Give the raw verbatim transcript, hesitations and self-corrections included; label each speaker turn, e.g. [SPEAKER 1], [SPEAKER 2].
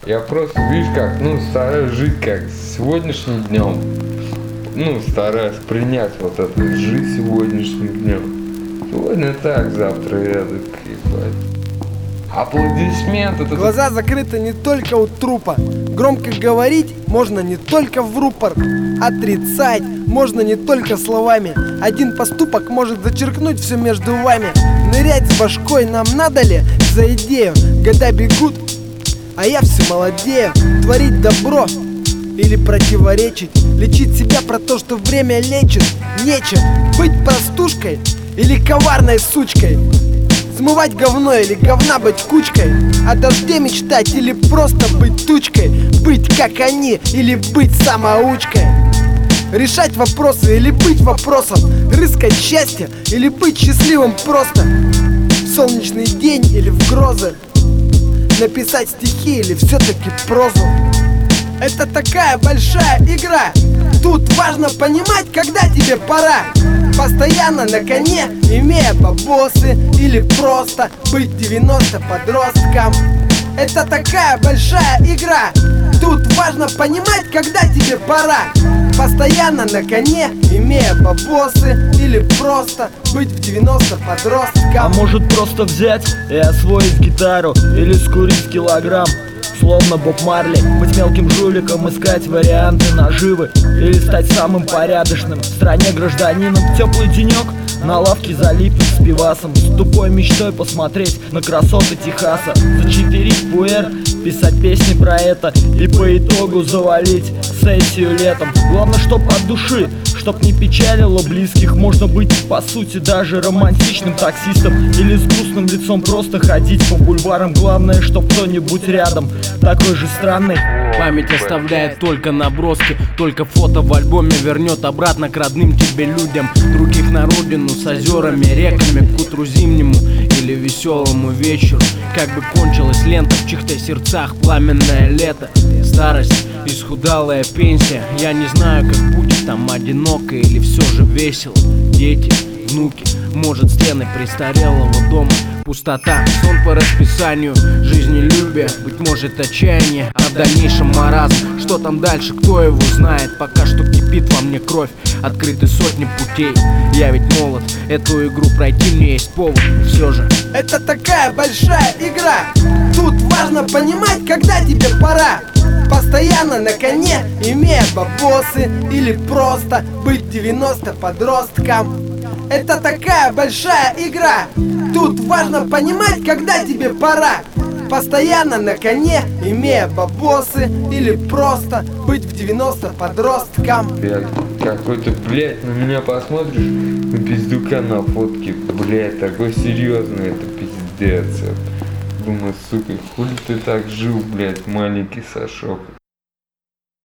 [SPEAKER 1] Я просто, видишь, как, ну, стараюсь жить как сегодняшним днем. Ну, стараюсь принять вот эту жизнь сегодняшним днем. Сегодня так, завтра я так, ебать. Аплодисменты.
[SPEAKER 2] Глаза закрыты не только у трупа. Громко говорить можно не только в рупор. Отрицать можно не только словами. Один поступок может зачеркнуть все между вами. Нырять с башкой нам надо ли за идею? Года бегут, а я все молодею. Творить добро или противоречить, лечить себя про то, что время лечит. Нечем быть простушкой или коварной сучкой, смывать говно или говна быть кучкой, о дожде мечтать или просто быть тучкой, быть как они или быть самоучкой, решать вопросы или быть вопросом, рыскать счастье или быть счастливым просто, в солнечный день или в грозы, написать стихи или все-таки прозу. Это такая большая игра. Тут важно понимать, когда тебе пора. Постоянно на коне, имея бабосы, или просто быть девяносто подростком. Это такая большая игра. Тут важно понимать, когда тебе пора. Постоянно на коне, имея бабосы, или просто быть в девяносто подростком.
[SPEAKER 3] А может просто взять и освоить гитару, или скурить килограмм, словно Боб Марли, быть мелким жуликом, искать варианты наживы, или стать самым порядочным в стране гражданином. Теплый денек на лавке залипнуть с пивасом, с тупой мечтой посмотреть на красоты Техаса, зачитерить пуэр, писать песни про это и по итогу завалить сессию летом. Главное, чтоб от души, чтоб не печалило близких. Можно быть по сути даже романтичным таксистом, или с грустным лицом просто ходить по бульварам. Главное, чтоб кто-нибудь рядом такой же странный.
[SPEAKER 4] Память оставляет только наброски, только фото в альбоме вернет обратно к родным тебе людям. Других на родину с озерами, реками, к утру зимнему или веселому вечеру. Как бы кончилась лента в чьих-то сердцах, пламенное лето, старость, исхудалая пенсия. Я не знаю, как будет там, одиноко или все же весело. Дети, внуки, может стены престарелого дома, пустота, сон по расписанию, жизнелюбие, быть может отчаяние, а в дальнейшем маразм. Что там дальше, кто его знает? Пока что кипит во мне кровь, открыты сотни путей. Я ведь молод, эту игру пройти мне есть повод. Все же
[SPEAKER 2] это такая большая игра. Тут важно понимать, когда тебе пора. Постоянно на коне, имея бабосы, или просто быть девяносто подростком. Это такая большая игра. Тут важно понимать, когда тебе пора. Постоянно на коне, имея бабосы, или просто быть в девяносто подростком.
[SPEAKER 1] Блядь, какой-то, блядь, на меня посмотришь, на пиздюка на фотке, блядь, такой серьезный, это пиздец. Думаю, сука, хули ты так жил, блядь, маленький Сашок.